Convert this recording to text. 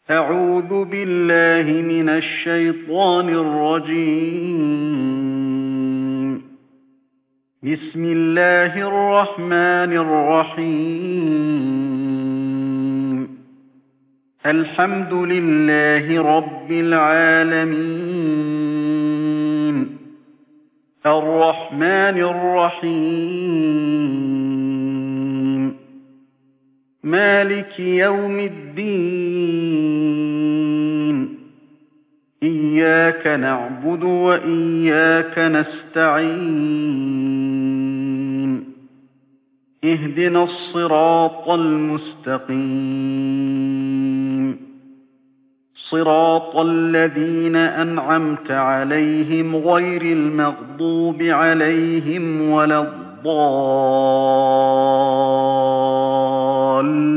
أعوذ بالله من الشيطان الرجيم. بسم الله الرحمن الرحيم. الحمد لله رب العالمين. الرحمن الرحيم. مالك يوم الدين. إياك نعبد وإياك نستعين. اهدنا الصراط المستقيم. صراط الذين أنعمت عليهم غير المغضوب عليهم ولا الضالين.